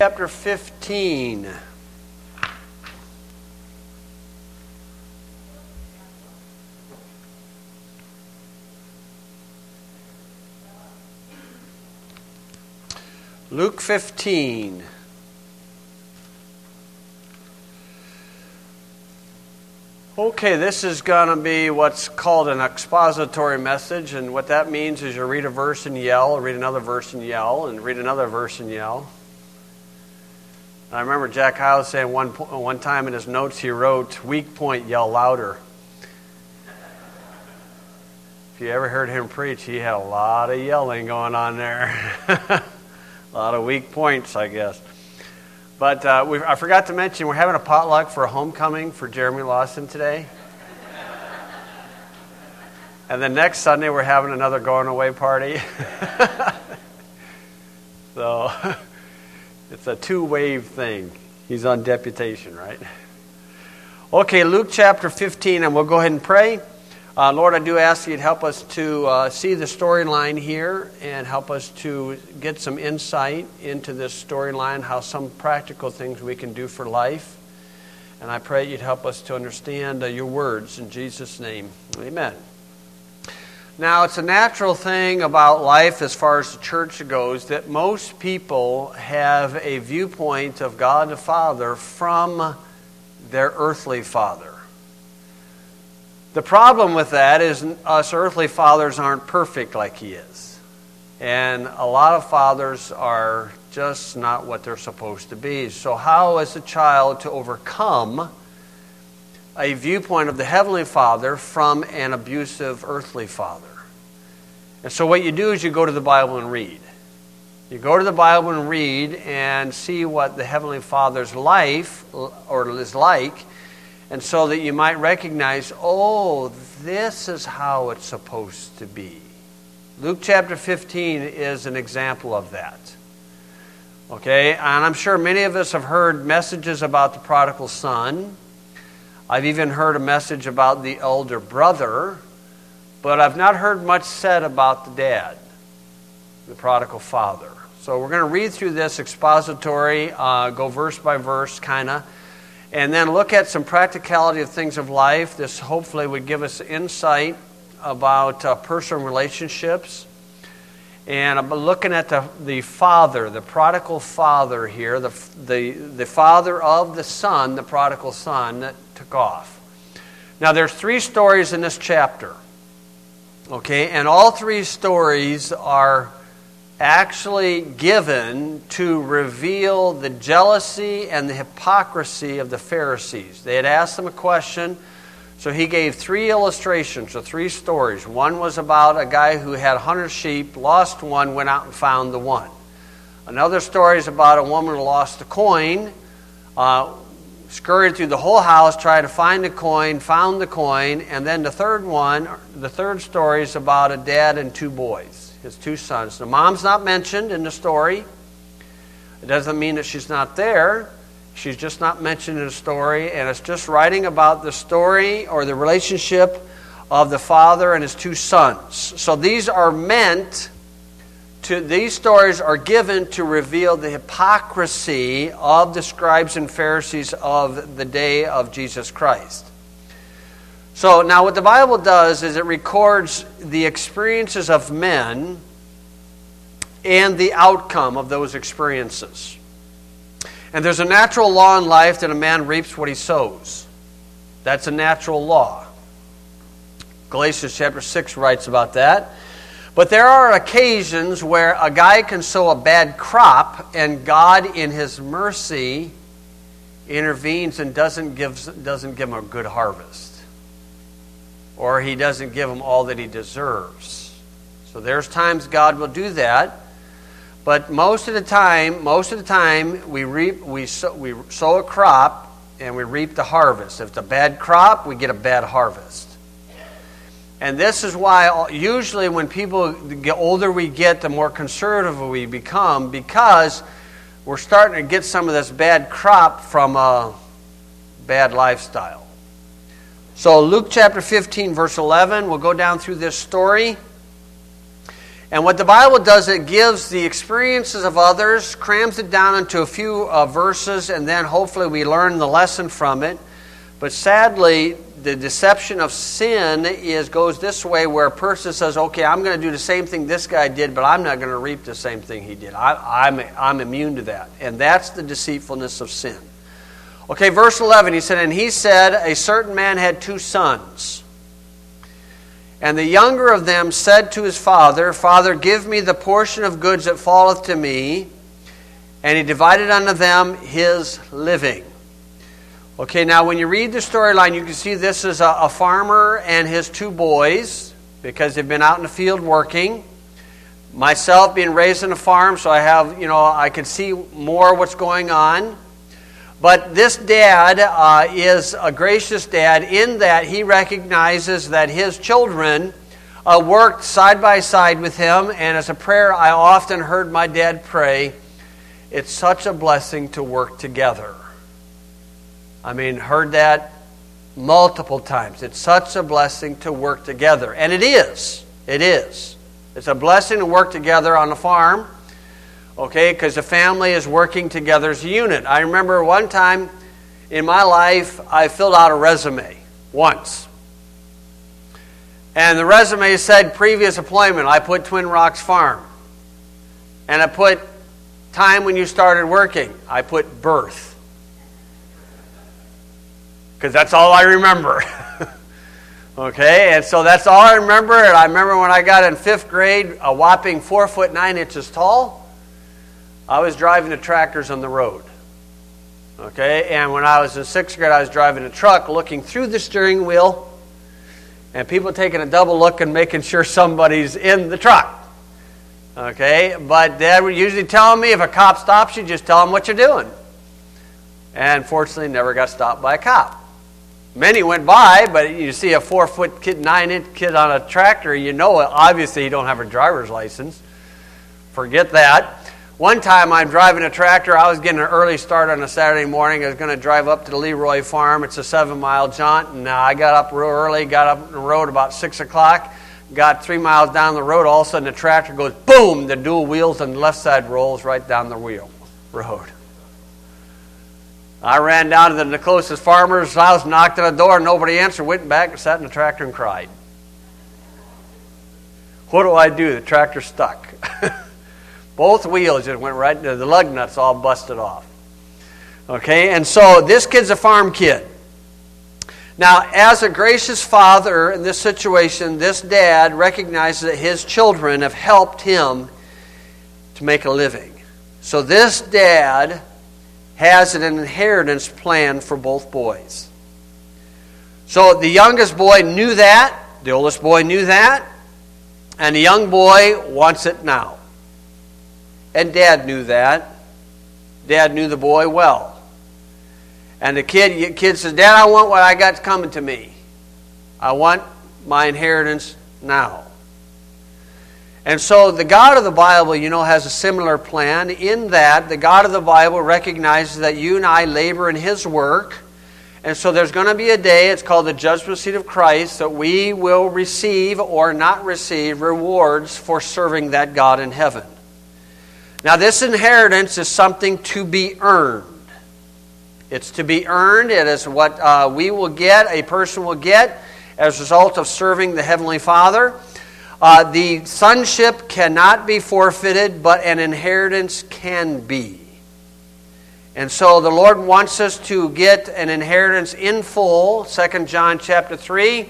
Chapter 15. Luke 15. Okay, this is going to be what's called an expository message, and what that means is you read a verse and yell, read another verse and yell, and read another verse and yell. I remember Jack Hyles saying one time in his notes he wrote, "Weak point, yell louder." If you ever heard him preach, he had a lot of yelling going on there. A lot of weak points, I guess. But I forgot to mention, we're having a potluck for a homecoming for Jeremy Lawson today. And then next Sunday, we're having another going away party. So it's a two-wave thing. He's on deputation, right? Okay, Luke chapter 15, and we'll go ahead and pray. Lord, I do ask you'd help us to see the storyline here and help us to get some insight into this storyline, how some practical things we can do for life. And I pray you'd help us to understand your words in Jesus' name. Amen. Now, it's a natural thing about life as far as the church goes that most people have a viewpoint of God the Father from their earthly father. The problem with that is us earthly fathers aren't perfect like he is. And a lot of fathers are just not what they're supposed to be. So how is a child to overcome a viewpoint of the Heavenly Father from an abusive earthly father? And so what you do is you go to the Bible and read. You go to the Bible and read and see what the Heavenly Father's life or is like, and so that you might recognize, oh, this is how it's supposed to be. Luke chapter 15 is an example of that. Okay, and I'm sure many of us have heard messages about the prodigal son. I've even heard a message about the elder brother, but I've not heard much said about the dad, the prodigal father. So we're going to read through this expository, go verse by verse, kind of, and then look at some practicality of things of life. This hopefully would give us insight about personal relationships. And I'm looking at the father, the prodigal father here, the father of the son, the prodigal son that took off. Now there's three stories in this chapter. Okay, and all three stories are actually given to reveal the jealousy and the hypocrisy of the Pharisees. They had asked him a question, so he gave three illustrations or three stories. One was about a guy who had 100 sheep, lost one, went out and found the one. Another story is about a woman who lost a coin, scurried through the whole house, tried to find the coin, found the coin, and then the third story is about a dad and two boys, his two sons. The mom's not mentioned in the story. It doesn't mean that she's not there. She's just not mentioned in the story, and it's just writing about the story or the relationship of the father and his two sons. So these stories are given to reveal the hypocrisy of the scribes and Pharisees of the day of Jesus Christ. So now what the Bible does is it records the experiences of men and the outcome of those experiences. And there's a natural law in life that a man reaps what he sows. That's a natural law. Galatians chapter 6 writes about that. But there are occasions where a guy can sow a bad crop and God in His mercy intervenes and doesn't give him a good harvest. Or He doesn't give him all that he deserves. So there's times God will do that. But most of the time we sow a crop and we reap the harvest. If it's a bad crop, we get a bad harvest. And this is why usually when people get older we get, the more conservative we become, because we're starting to get some of this bad crop from a bad lifestyle. So Luke chapter 15 verse 11, we'll go down through this story. And what the Bible does, it gives the experiences of others, crams it down into a few verses, and then hopefully we learn the lesson from it. But sadly, the deception of sin goes this way, where a person says, okay, I'm going to do the same thing this guy did, but I'm not going to reap the same thing he did. I'm immune to that. And that's the deceitfulness of sin. Okay, verse 11, he said, and he said, a certain man had 2 sons. And the younger of them said to his father, Father, give me the portion of goods that falleth to me. And he divided unto them his living. Okay, now when you read the storyline, you can see this is a farmer and his 2 boys, because they've been out in the field working. Myself being raised in a farm, so I can see more what's going on. But this dad is a gracious dad in that he recognizes that his children worked side by side with him. And as a prayer I often heard my dad pray, it's such a blessing to work together. I mean, heard that multiple times. It's such a blessing to work together. And it is. It is. It's a blessing to work together on the farm. Okay, because the family is working together as a unit. I remember one time in my life, I filled out a resume once. And the resume said previous employment. I put Twin Rocks Farm. And I put time when you started working. I put birth. Because that's all I remember. Okay, and so that's all I remember. And I remember when I got in 5th grade, a whopping 4 foot 9 inches tall, I was driving the tractors on the road. Okay, and when I was in 6th grade, I was driving a truck, looking through the steering wheel, and people taking a double look and making sure somebody's in the truck. Okay, but Dad would usually tell me, if a cop stops you, just tell him what you're doing. And fortunately, never got stopped by a cop. Many went by, but you see a 4 foot kid, 9 inch kid on a tractor, you know obviously you don't have a driver's license. Forget that. One time I'm driving a tractor. I was getting an early start on a Saturday morning. I was going to drive up to the Leroy farm. It's a 7-mile jaunt. And I got up real early, got up the road about 6 o'clock, got 3 miles down the road. All of a sudden the tractor goes boom, the dual wheels on the left side rolls right down the road. I ran down to the closest farmer's house, knocked on the door, nobody answered, went back and sat in the tractor and cried. What do? The tractor's stuck. Both wheels just went right into the lug nuts, all busted off. Okay, and so this kid's a farm kid. Now, as a gracious father in this situation, this dad recognizes that his children have helped him to make a living. So this dad has an inheritance plan for both boys. So the youngest boy knew that, the oldest boy knew that, and the young boy wants it now. And Dad knew that. Dad knew the boy well. And the kid says, Dad, I want what I got coming to me. I want my inheritance now. And so the God of the Bible, has a similar plan in that the God of the Bible recognizes that you and I labor in His work. And so there's going to be a day, it's called the judgment seat of Christ, that we will receive or not receive rewards for serving that God in heaven. Now, this inheritance is something to be earned. It's to be earned. It is what we will get, a person will get, as a result of serving the Heavenly Father. The sonship cannot be forfeited, but an inheritance can be. And so the Lord wants us to get an inheritance in full. 2 John chapter 3,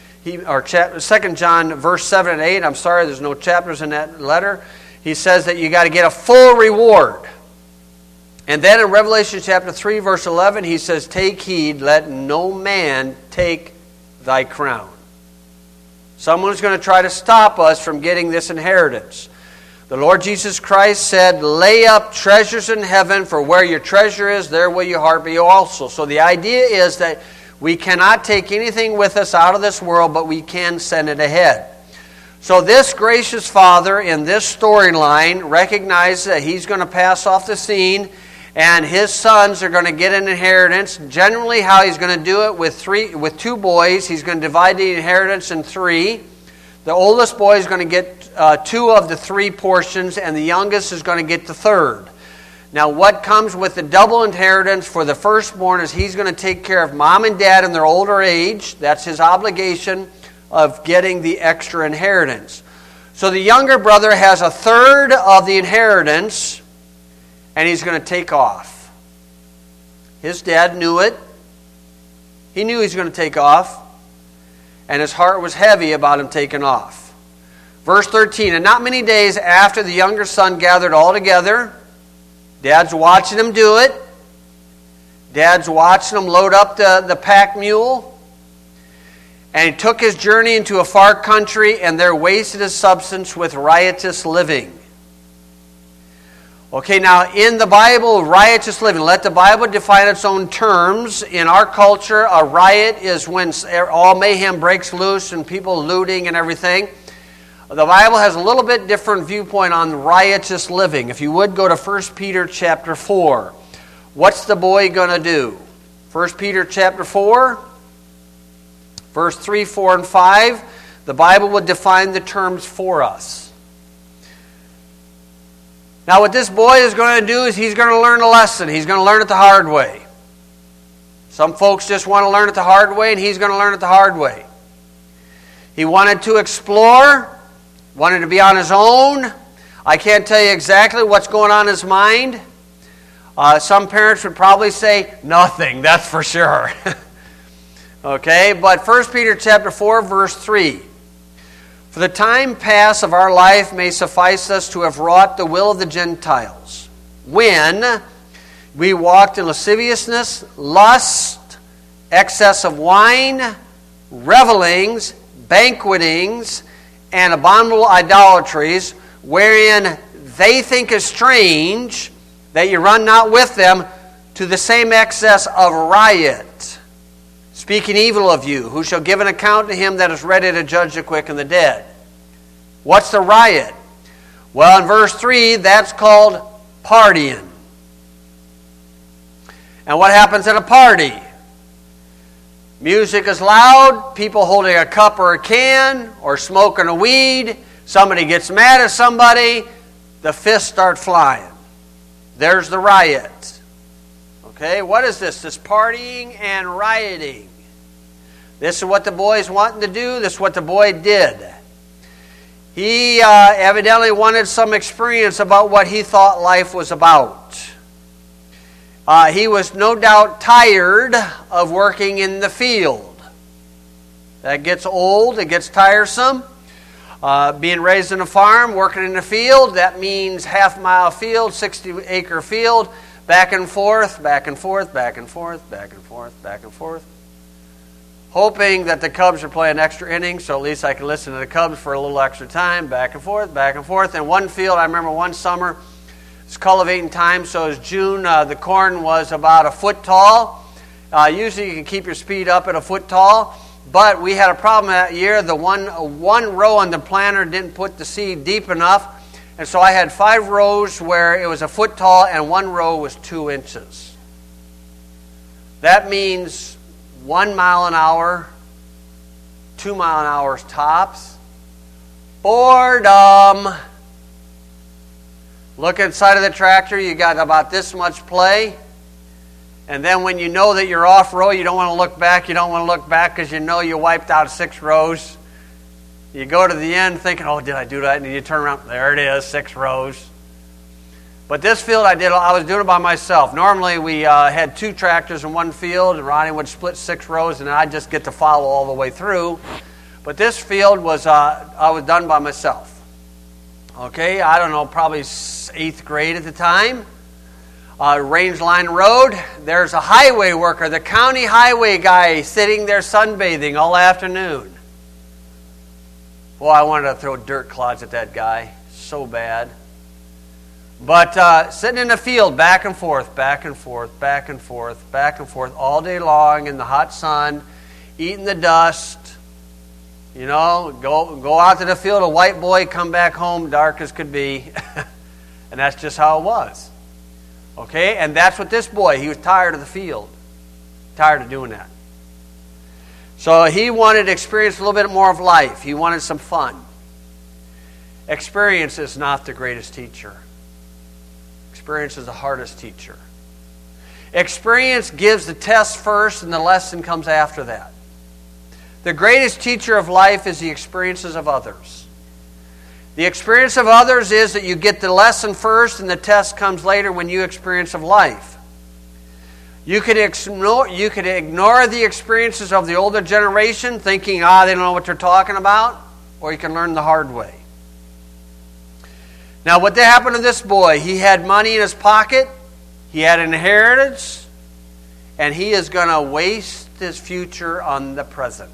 2 John verse 7 and 8. I'm sorry, there's no chapters in that letter. He says that you got to get a full reward. And then in Revelation chapter 3, verse 11, he says, take heed, let no man take thy crown. Someone's going to try to stop us from getting this inheritance. The Lord Jesus Christ said, lay up treasures in heaven, for where your treasure is, there will your heart be also. So the idea is that we cannot take anything with us out of this world, but we can send it ahead. So this gracious Father in this storyline recognizes that He's going to pass off the scene and His sons are going to get an inheritance. Generally how He's going to do it with 2 boys, He's going to divide the inheritance in 3. The oldest boy is going to get two of the three portions, and the youngest is going to get the third. Now, what comes with the double inheritance for the firstborn is he's going to take care of mom and dad in their older age. That's his obligation of getting the extra inheritance. So the younger brother has a third of the inheritance, and he's going to take off. His dad knew it. He knew he was going to take off, and his heart was heavy about him taking off. Verse 13, and not many days after the younger son gathered all together, Dad's watching him do it. Dad's watching him load up the pack mule. And he took his journey into a far country, and there wasted his substance with riotous living. Okay, now in the Bible, riotous living. Let the Bible define its own terms. In our culture, a riot is when all mayhem breaks loose and people looting and everything. The Bible has a little bit different viewpoint on riotous living. If you would, go to 1 Peter chapter 4. What's the boy going to do? 1 Peter chapter 4, verse 3, 4, and 5. The Bible would define the terms for us. Now what this boy is going to do is he's going to learn a lesson. He's going to learn it the hard way. Some folks just want to learn it the hard way, and he's going to learn it the hard way. He wanted to explore, wanted to be on his own. I can't tell you exactly what's going on in his mind. Some parents would probably say, nothing, that's for sure. Okay, but 1 Peter chapter 4, verse 3. For the time past of our life may suffice us to have wrought the will of the Gentiles, when we walked in lasciviousness, lust, excess of wine, revelings, banquetings, and abominable idolatries, wherein they think it strange that you run not with them to the same excess of riot, speaking evil of you, who shall give an account to him that is ready to judge the quick and the dead. What's the riot? Well, in verse 3, that's called partying. And what happens at a party? Music is loud, people holding a cup or a can, or smoking a weed. Somebody gets mad at somebody, the fists start flying. There's the riot. Okay, what is this? This partying and rioting. This is what the boy's wanting to do. This is what the boy did. He evidently wanted some experience about what he thought life was about. He was no doubt tired of working in the field. That gets old, it gets tiresome. Being raised in a farm, working in the field, that means half-mile field, 60-acre field, back and forth, back and forth, back and forth, back and forth, back and forth. Hoping that the Cubs are playing extra innings, so at least I can listen to the Cubs for a little extra time, back and forth, back and forth. And one field, I remember one summer, it's cultivating time, so it's June. The corn was about a foot tall. Usually you can keep your speed up at a foot tall, but we had a problem that year. The one row on the planter didn't put the seed deep enough, and so I had 5 rows where it was a foot tall and one row was 2 inches. That means 1 mile an hour, 2 mile an hour tops. Boredom. Look inside of the tractor, you got about this much play. And then when you know that you're off row, you don't want to look back. You don't want to look back because you know you wiped out 6 rows. You go to the end thinking, oh, did I do that? And you turn around, there it is, 6 rows. But this field I was doing it by myself. Normally we had 2 tractors in one field, and Ronnie would split 6 rows, and I'd just get to follow all the way through. But this field was I was done by myself. Okay, I don't know, probably 8th grade at the time. Range Line Road, there's a highway worker, the county highway guy, sitting there sunbathing all afternoon. Boy, I wanted to throw dirt clods at that guy so bad. But sitting in the field, back and forth, back and forth, back and forth, back and forth, all day long in the hot sun, eating the dust. You know, go out to the field, a white boy, come back home, dark as could be. And that's just how it was. Okay, and that's what this boy, he was tired of the field. Tired of doing that. So he wanted to experience a little bit more of life. He wanted some fun. Experience is not the greatest teacher. Experience is the hardest teacher. Experience gives the test first and the lesson comes after that. The greatest teacher of life is the experiences of others. The experience of others is that you get the lesson first and the test comes later when you experience of life. You could ignore the experiences of the older generation thinking, they don't know what they're talking about, or you can learn the hard way. Now, what happened to this boy? He had money in his pocket, he had an inheritance, and he is going to waste his future on the present.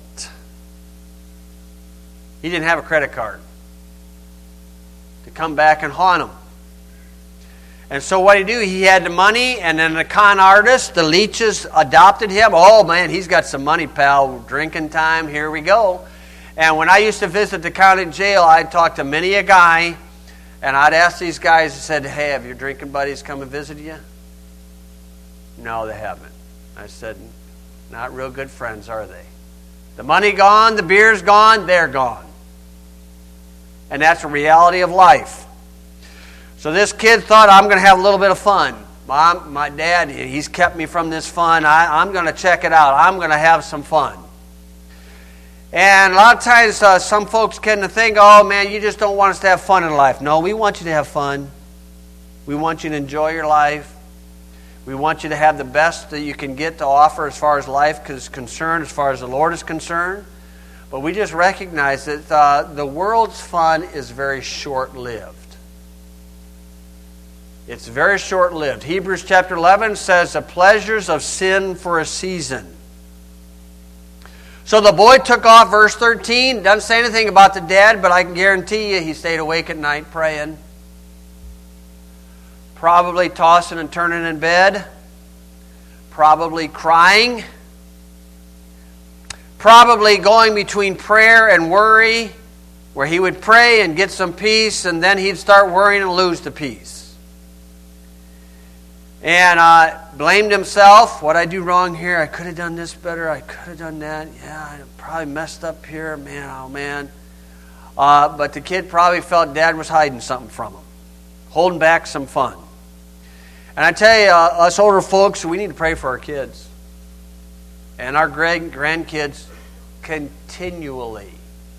He didn't have a credit card to come back and haunt him. And so what did he do? He had the money, and then the con artist, the leeches, adopted him. Oh, man, he's got some money, pal. Drinking time, here we go. And when I used to visit the county jail, I'd talk to many a guy, and I'd ask these guys, I said, hey, have your drinking buddies come and visit you? No, they haven't. I said, not real good friends, are they? The money gone, the beer's gone, they're gone. And that's the reality of life. So this kid thought, I'm going to have a little bit of fun. My dad, he's kept me from this fun. I'm going to check it out. I'm going to have some fun. And a lot of times some folks tend to think, oh man, you just don't want us to have fun in life. No, we want you to have fun. We want you to enjoy your life. We want you to have the best that you can get to offer as far as life is concerned, as far as the Lord is concerned. But we just recognize that the world's fun is very short-lived. It's very short-lived. Hebrews chapter 11 says the pleasures of sin for a season. So the boy took off, verse 13. Doesn't say anything about the dad, but I can guarantee you he stayed awake at night praying. Probably tossing and turning in bed. Probably crying. Probably going between prayer and worry, where he would pray and get some peace, and then he'd start worrying and lose the peace. And blamed himself. What I do wrong here? I could have done this better. I could have done that. Yeah, I probably messed up here. Man, oh man. But the kid probably felt Dad was hiding something from him. Holding back some fun. And I tell you, us older folks, we need to pray for our kids. And our grandkids continually,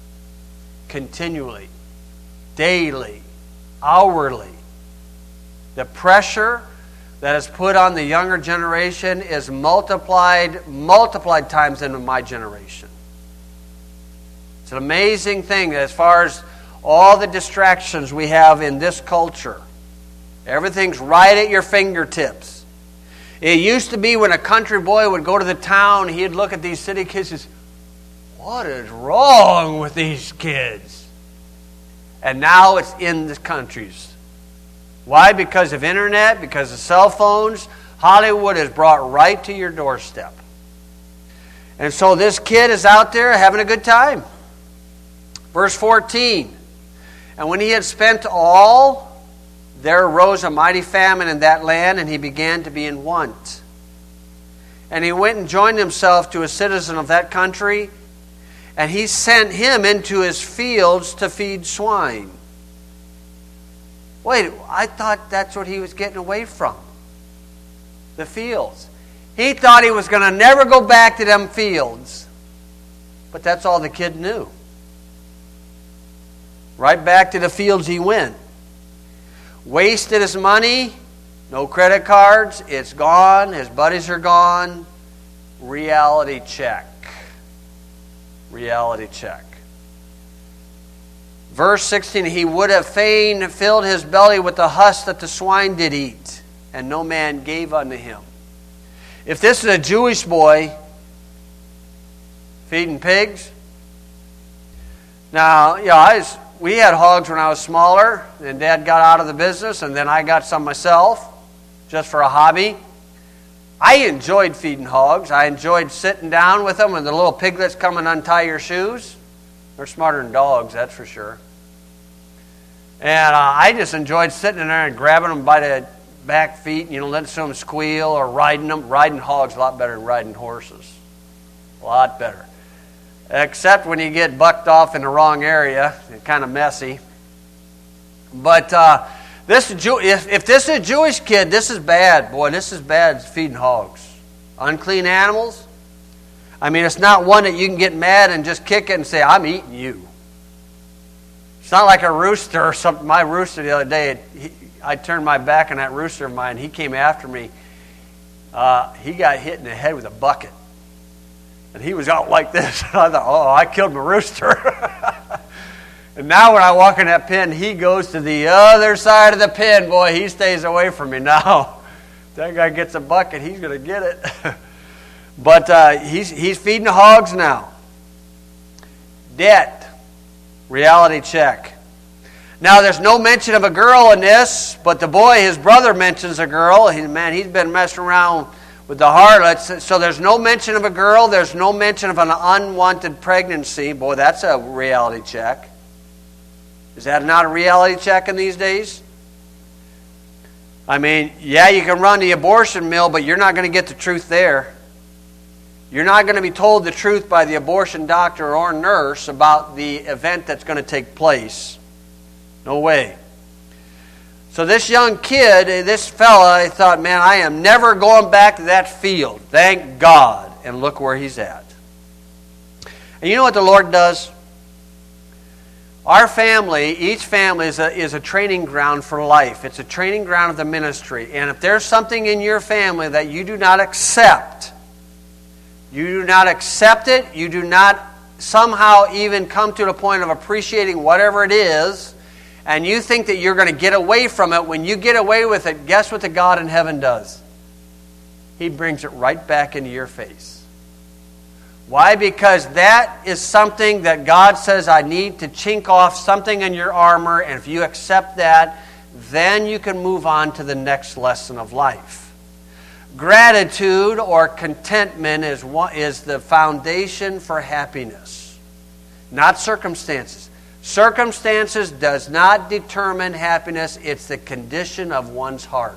daily, hourly. The pressure that is put on the younger generation is multiplied times in my generation. It's an amazing thing that as far as all the distractions we have in this culture, everything's right at your fingertips. It used to be when a country boy would go to the town, he'd look at these city kids and say, what is wrong with these kids? And now it's in the countries. Why? Because of internet, because of cell phones. Hollywood is brought right to your doorstep. And so this kid is out there having a good time. Verse 14. And when he had spent all, there arose a mighty famine in that land, and he began to be in want. And he went and joined himself to a citizen of that country, and he sent him into his fields to feed swine. Wait, I thought that's what he was getting away from. The fields. He thought he was going to never go back to them fields. But that's all the kid knew. Right back to the fields he went. Wasted his money. No credit cards. It's gone. His buddies are gone. Reality check. Reality check. Verse 16, he would have fain filled his belly with the husk that the swine did eat, and no man gave unto him. If this is a Jewish boy feeding pigs, now, we had hogs when I was smaller, and Dad got out of the business, and then I got some myself, just for a hobby. I enjoyed feeding hogs. I enjoyed sitting down with them, and the little piglets come and untie your shoes. They're smarter than dogs, that's for sure. And I just enjoyed sitting in there and grabbing them by the back feet, letting them squeal or riding them. Riding hogs a lot better than riding horses. A lot better. Except when you get bucked off in the wrong area. It's kind of messy. But if this is a Jewish kid, this is bad. Boy, this is bad feeding hogs. Unclean animals. I mean, it's not one that you can get mad and just kick it and say, I'm eating you. It's not like a rooster or something. My rooster the other day, I turned my back on that rooster of mine. He came after me. He got hit in the head with a bucket. And he was out like this. And I thought, oh, I killed my rooster. And now when I walk in that pen, he goes to the other side of the pen. Boy, he stays away from me now. If that guy gets a bucket, he's going to get it. But he's feeding the hogs now. Debt. Reality check. Now, there's no mention of a girl in this, but the boy, his brother, mentions a girl. He's been messing around with the harlots. So there's no mention of a girl. There's no mention of an unwanted pregnancy. Boy, that's a reality check. Is that not a reality check in these days? I mean, yeah, you can run the abortion mill, but you're not going to get the truth there. You're not going to be told the truth by the abortion doctor or nurse about the event that's going to take place. No way. So this young kid, this fella, I thought, man, I am never going back to that field. Thank God. And look where he's at. And you know what the Lord does? Our family, each family is a training ground for life. It's a training ground of the ministry. And if there's something in your family that you do not accept, you do not somehow even come to the point of appreciating whatever it is, and you think that you're going to get away from it, when you get away with it, guess what the God in heaven does? He brings it right back into your face. Why? Because that is something that God says, I need to chink off something in your armor, and if you accept that, then you can move on to the next lesson of life. Gratitude or contentment is the foundation for happiness, not circumstances. Circumstances does not determine happiness. It's the condition of one's heart.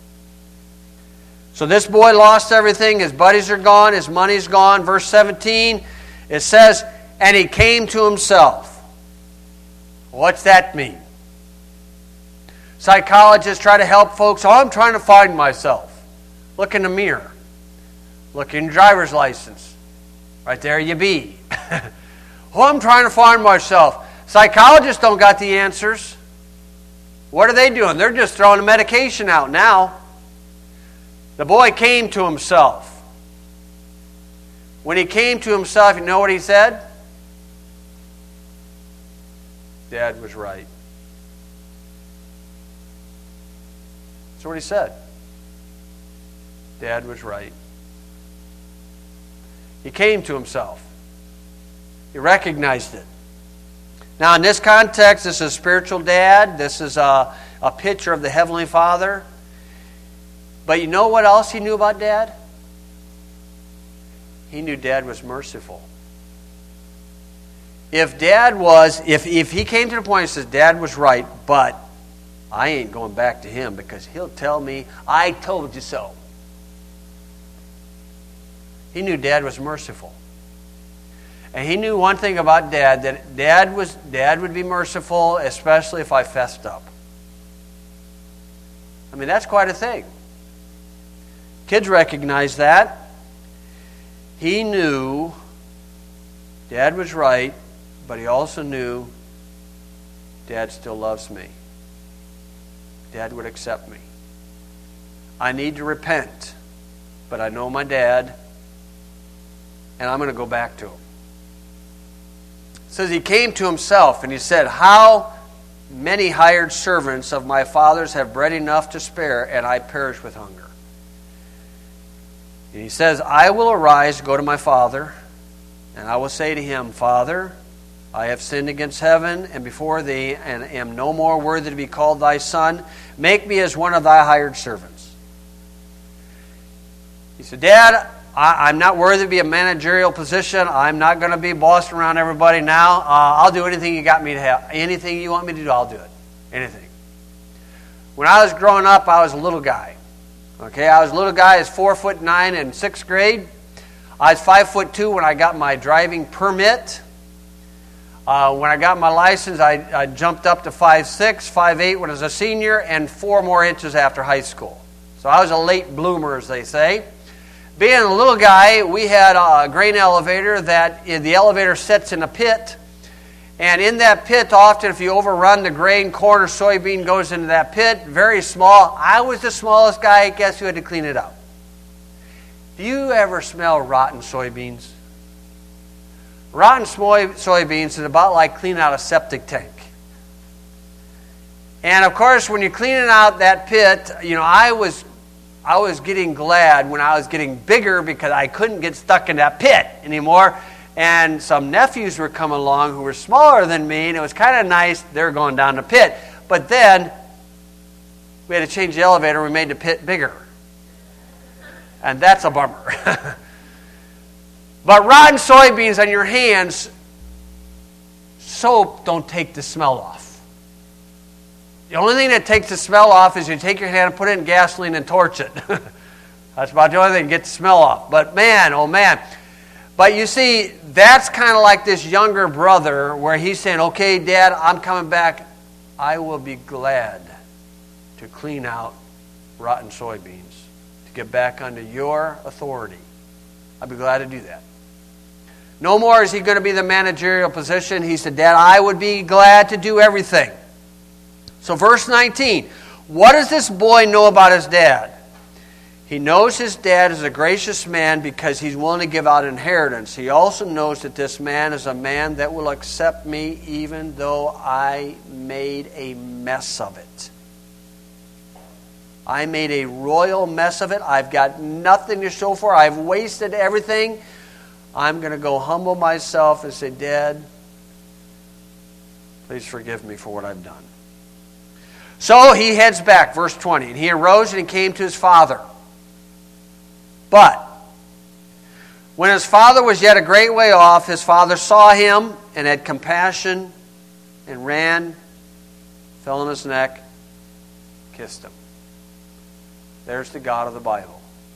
So this boy lost everything. His buddies are gone. His money's gone. Verse 17, it says, and he came to himself. What's that mean? Psychologists try to help folks. Oh, I'm trying to find myself. Look in the mirror. Look in your driver's license. Right there you be. Oh, I'm trying to find myself. Psychologists don't got the answers. What are they doing? They're just throwing the medication out now. The boy came to himself. When he came to himself, you know what he said? Dad was right. That's what he said. Dad was right. He came to himself. He recognized it. Now, in this context, this is a spiritual dad. This is a picture of the Heavenly Father. But you know what else he knew about Dad? He knew Dad was merciful. If he came to the point and says, Dad was right, but I ain't going back to him because he'll tell me, I told you so. He knew Dad was merciful. And he knew one thing about Dad, that Dad would be merciful, especially if I fessed up. I mean, that's quite a thing. Kids recognize that. He knew Dad was right, but he also knew Dad still loves me. Dad would accept me. I need to repent, but I know my dad, and I'm going to go back to him. It says he came to himself and he said, how many hired servants of my father's have bread enough to spare, and I perish with hunger. And he says, I will arise, go to my father, and I will say to him, Father, I have sinned against heaven and before thee, and am no more worthy to be called thy son. Make me as one of thy hired servants. He said, Dad, I'm not worthy to be a managerial position. I'm not going to be bossing around everybody now. I'll do anything you got me to have. Anything you want me to do, I'll do it. Anything. When I was growing up, I was a little guy. Okay, I was a little guy. I was 4'9" in 6th grade. I was 5'2" when I got my driving permit. When I got my license, I jumped up to 5'6", 5'8" when I was a senior, and 4 more inches after high school. So I was a late bloomer, as they say. Being a little guy, we had a grain elevator that the elevator sits in a pit. And in that pit, often if you overrun the grain, corn, or soybean goes into that pit, very small. I was the smallest guy. Guess who had to clean it up? Do you ever smell rotten soybeans? Rotten soybeans is about like cleaning out a septic tank. And of course, when you're cleaning out that pit, I was getting glad when I was getting bigger because I couldn't get stuck in that pit anymore. And some nephews were coming along who were smaller than me, and it was kind of nice. They were going down the pit. But then we had to change the elevator. We made the pit bigger. And that's a bummer. But rotten soybeans on your hands, soap don't take the smell off. The only thing that takes the smell off is you take your hand and put it in gasoline and torch it. That's about the only thing that gets the smell off. But man, oh man. But you see, that's kind of like this younger brother where he's saying, okay, Dad, I'm coming back. I will be glad to clean out rotten soybeans, to get back under your authority. I'd be glad to do that. No more is he going to be the managerial position. He said, Dad, I would be glad to do everything. So verse 19, what does this boy know about his dad? He knows his dad is a gracious man because he's willing to give out inheritance. He also knows that this man is a man that will accept me even though I made a mess of it. I made a royal mess of it. I've got nothing to show for it. I've wasted everything. I'm going to go humble myself and say, Dad, please forgive me for what I've done. So he heads back, verse 20. And he arose and he came to his father. But when his father was yet a great way off, his father saw him and had compassion and ran, fell on his neck, kissed him. There's the God of the Bible.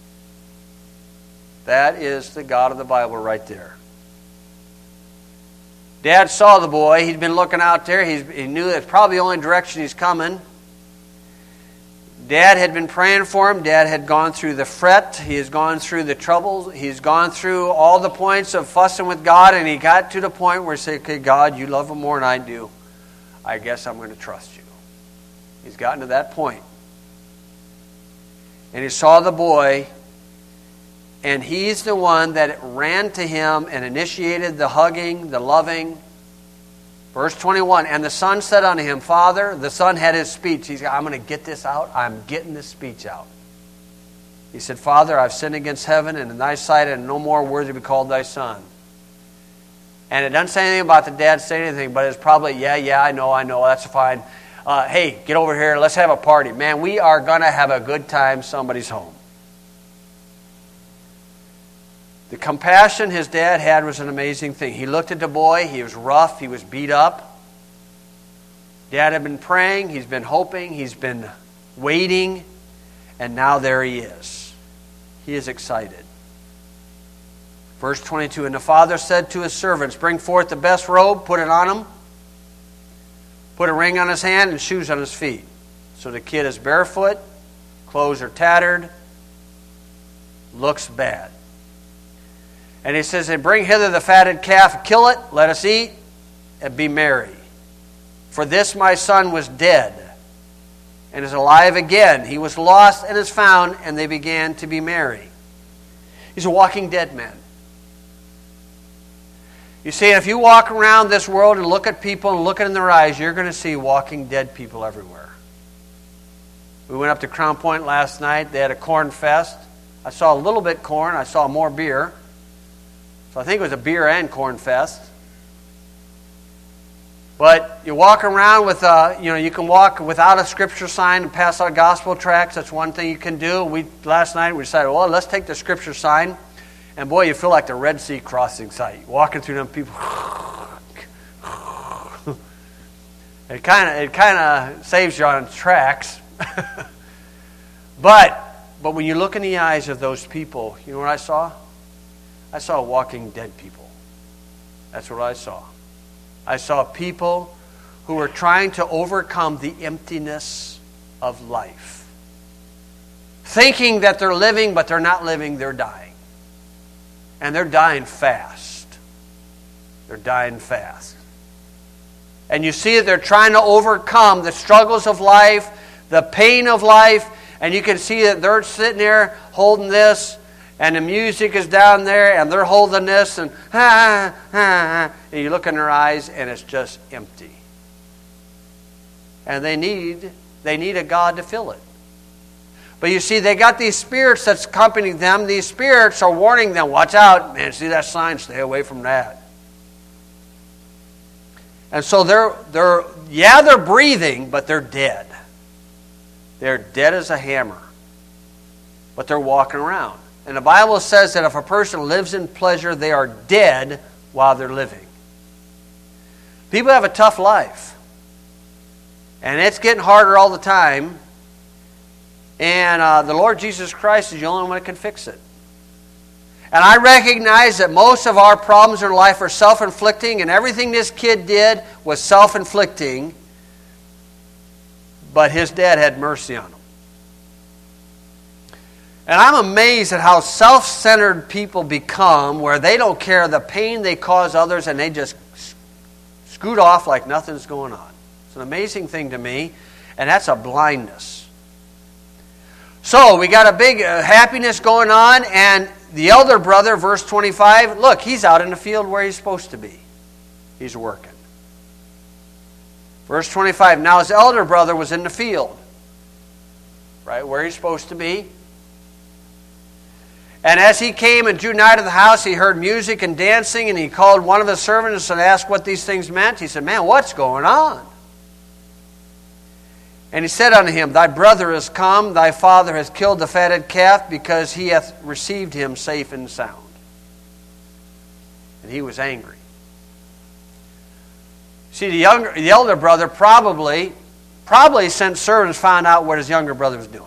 That is the God of the Bible right there. Dad saw the boy. He'd been looking out there. He knew that's probably the only direction he's coming. Dad had been praying for him. Dad had gone through the fret. He has gone through the troubles. He's gone through all the points of fussing with God, and he got to the point where he said, okay, God, you love him more than I do. I guess I'm going to trust you. He's gotten to that point. And he saw the boy, and he's the one that ran to him and initiated the hugging, the loving. Verse 21, and the son said unto him, Father, the son had his speech. He's I'm going to get this out. I'm getting this speech out. He said, Father, I've sinned against heaven and in thy sight, and no more worthy to be called thy son. And it doesn't say anything about the dad saying anything, but it's probably, yeah, I know, that's fine. Hey, get over here, let's have a party. Man, we are going to have a good time. Somebody's home. The compassion his dad had was an amazing thing. He looked at the boy. He was rough. He was beat up. Dad had been praying. He's been hoping. He's been waiting. And now there he is. He is excited. Verse 22, and the father said to his servants, bring forth the best robe, put it on him. Put a ring on his hand and shoes on his feet. So the kid is barefoot. Clothes are tattered. Looks bad. And he says, and bring hither the fatted calf, kill it, let us eat, and be merry. For this my son was dead, and is alive again. He was lost and is found, and they began to be merry. He's a walking dead man. You see, if you walk around this world and look at people and look in their eyes, you're going to see walking dead people everywhere. We went up to Crown Point last night. They had a corn fest. I saw a little bit corn. I saw more beer. So I think it was a beer and corn fest. But you walk around with, you can walk without a scripture sign and pass out gospel tracts. That's one thing you can do. Last night we decided, well, let's take the scripture sign. And boy, you feel like the Red Sea crossing site. Walking through them people. It kind of saves you on tracks. But when you look in the eyes of those people, you know what I saw? I saw walking dead people. That's what I saw. I saw people who were trying to overcome the emptiness of life. Thinking that they're living, but they're not living, they're dying. And they're dying fast. They're dying fast. And you see that they're trying to overcome the struggles of life, the pain of life, and you can see that they're sitting there holding this, and the music is down there, and they're holding this, and and you look in their eyes, and it's just empty. And they need a God to fill it. But you see, they got these spirits that's accompanying them. These spirits are warning them, watch out, man, see that sign, stay away from that. And so they're breathing, but they're dead. They're dead as a hammer. But they're walking around. And the Bible says that if a person lives in pleasure, they are dead while they're living. People have a tough life. And it's getting harder all the time. And the Lord Jesus Christ is the only one that can fix it. And I recognize that most of our problems in life are self-inflicting, and everything this kid did was self-inflicting, but his dad had mercy on him. And I'm amazed at how self-centered people become, where they don't care the pain they cause others, and they just scoot off like nothing's going on. It's an amazing thing to me, and that's a blindness. So we got a big happiness going on, and the elder brother, verse 25, look, he's out in the field where he's supposed to be. He's working. Verse 25, now his elder brother was in the field, right where he's supposed to be. And as he came and drew nigh to the house, he heard music and dancing, and he called one of his servants and asked what these things meant. He said, man, what's going on? And he said unto him, thy brother is come, thy father has killed the fatted calf, because he hath received him safe and sound. And he was angry. See, the elder brother probably sent servants to find out what his younger brother was doing.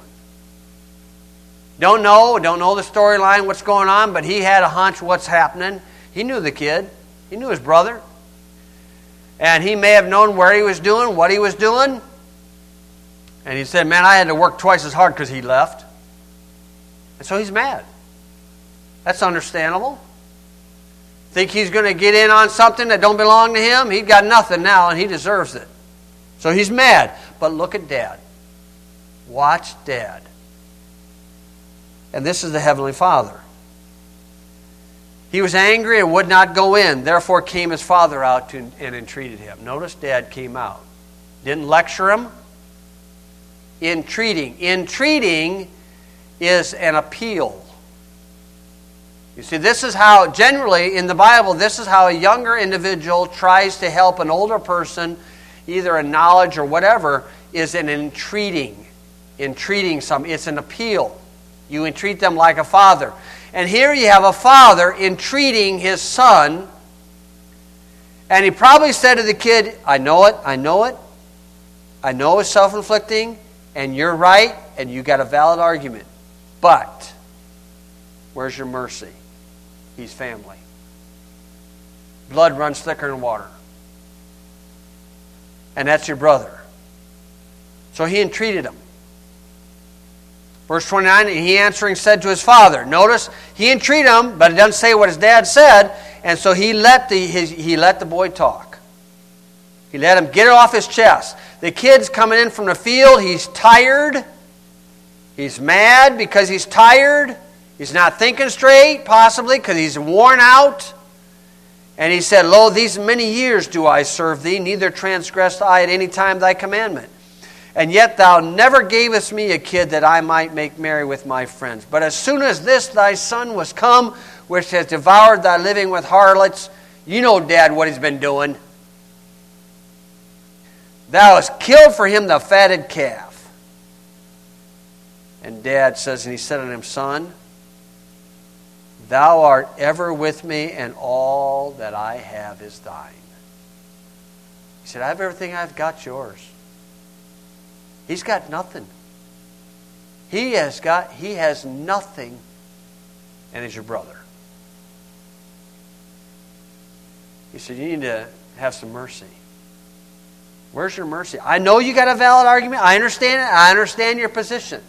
Don't know the storyline, what's going on, but he had a hunch what's happening. He knew the kid. He knew his brother. And he may have known where he was doing, what he was doing. And he said, man, I had to work twice as hard because he left. And so he's mad. That's understandable. Think he's going to get in on something that don't belong to him? He's got nothing now, and he deserves it. So he's mad. But look at Dad. Watch Dad. And this is the Heavenly Father. He was angry and would not go in. Therefore came his father out and entreated him. Notice Dad came out. Didn't lecture him. Entreating. Entreating is an appeal. You see, this is how, generally in the Bible, this is how a younger individual tries to help an older person, either in knowledge or whatever, is an entreating. Entreating something. It's an appeal. You entreat them like a father. And here you have a father entreating his son. And he probably said to the kid, I know it. I know it's self-inflicting. And you're right. And you got a valid argument. But where's your mercy? He's family. Blood runs thicker than water. And that's your brother. So he entreated him. Verse 29, he answering said to his father. Notice, he entreated him, but it doesn't say what his dad said. And so he let the boy talk. He let him get it off his chest. The kid's coming in from the field. He's tired. He's mad because he's tired. He's not thinking straight, possibly, because he's worn out. And he said, Lo, these many years do I serve thee, neither transgressed I at any time thy commandment. And yet thou never gavest me a kid that I might make merry with my friends. But as soon as this thy son was come, which has devoured thy living with harlots, you know, Dad, what he's been doing. Thou hast killed for him the fatted calf. And Dad says, and he said unto him, Son, thou art ever with me, and all that I have is thine. He said, I have everything I've got, yours. He's got nothing. He has nothing, and is your brother. He said, you need to have some mercy. Where's your mercy? I know you got a valid argument. I understand it. I understand your position.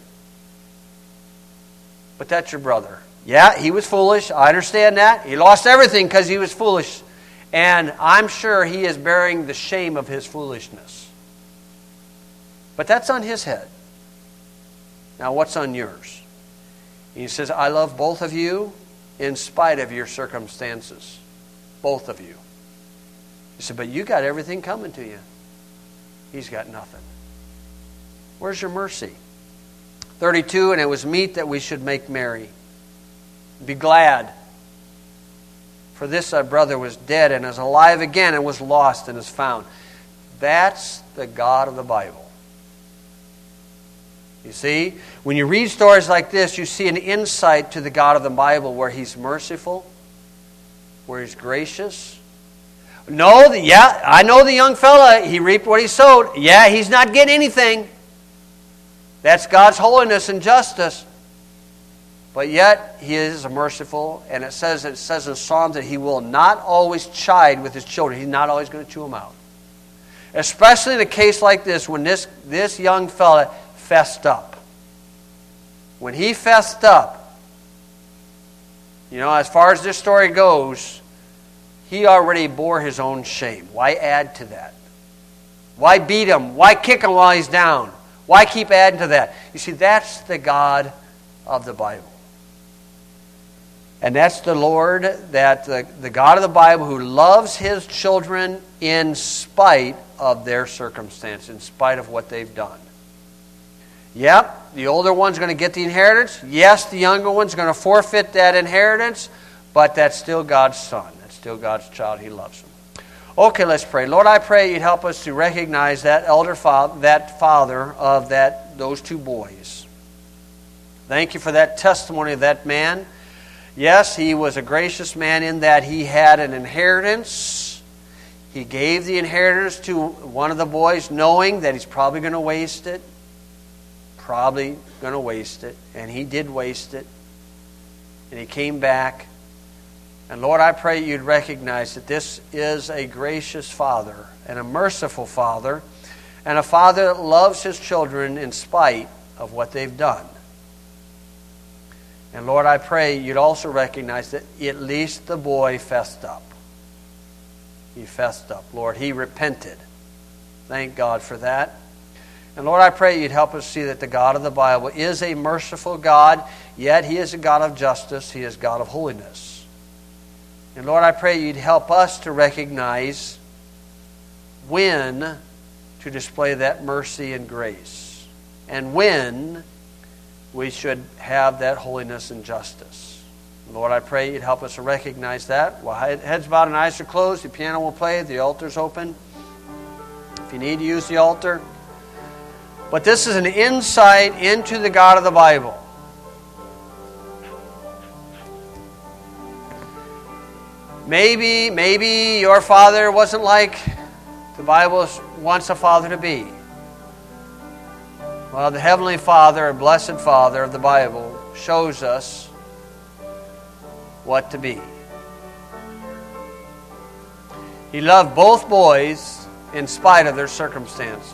But that's your brother. Yeah, he was foolish. I understand that. He lost everything because he was foolish. And I'm sure he is bearing the shame of his foolishness. But that's on his head. Now what's on yours? He says, I love both of you in spite of your circumstances. Both of you. He said, but you got everything coming to you. He's got nothing. Where's your mercy? 32, and it was meet that we should make merry. Be glad. For this our brother was dead and is alive again and was lost and is found. That's the God of the Bible. You see, when you read stories like this, you see an insight to the God of the Bible where He's merciful, where He's gracious. I know the young fella, he reaped what he sowed. Yeah, he's not getting anything. That's God's holiness and justice. But yet, He is merciful, and it says in Psalms that He will not always chide with His children. He's not always going to chew them out. Especially in a case like this, when this young fella fessed up. When he fessed up, as far as this story goes, he already bore his own shame. Why add to that? Why beat him? Why kick him while he's down? Why keep adding to that? You see, that's the God of the Bible. And that's the Lord, the God of the Bible who loves His children in spite of their circumstance, in spite of what they've done. Yep, the older one's going to get the inheritance. Yes, the younger one's going to forfeit that inheritance, but that's still God's son. That's still God's child. He loves them. Okay, let's pray. Lord, I pray You'd help us to recognize that father of those two boys. Thank You for that testimony of that man. Yes, he was a gracious man in that he had an inheritance. He gave the inheritance to one of the boys knowing that he's probably going to waste it. And he did waste it. And he came back. And Lord, I pray You'd recognize that this is a gracious Father and a merciful Father and a Father that loves His children in spite of what they've done. And Lord, I pray You'd also recognize that at least the boy fessed up. He fessed up. Lord, he repented. Thank God for that. And Lord, I pray You'd help us see that the God of the Bible is a merciful God, yet He is a God of justice. He is God of holiness. And Lord, I pray You'd help us to recognize when to display that mercy and grace, and when we should have that holiness and justice. Lord, I pray You'd help us to recognize that. While heads bowed and eyes are closed, the piano will play, the altar's open. If you need to use the altar. But this is an insight into the God of the Bible. Maybe your father wasn't like the Bible wants a father to be. Well, the Heavenly Father, a blessed Father of the Bible, shows us what to be. He loved both boys in spite of their circumstances.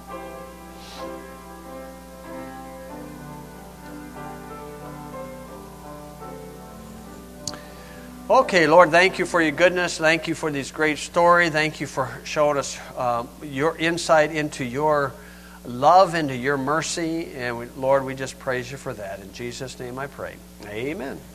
Okay, Lord, thank You for Your goodness. Thank You for this great story. Thank You for showing us Your insight into Your love, into Your mercy. And Lord, we just praise You for that. In Jesus' name I pray. Amen.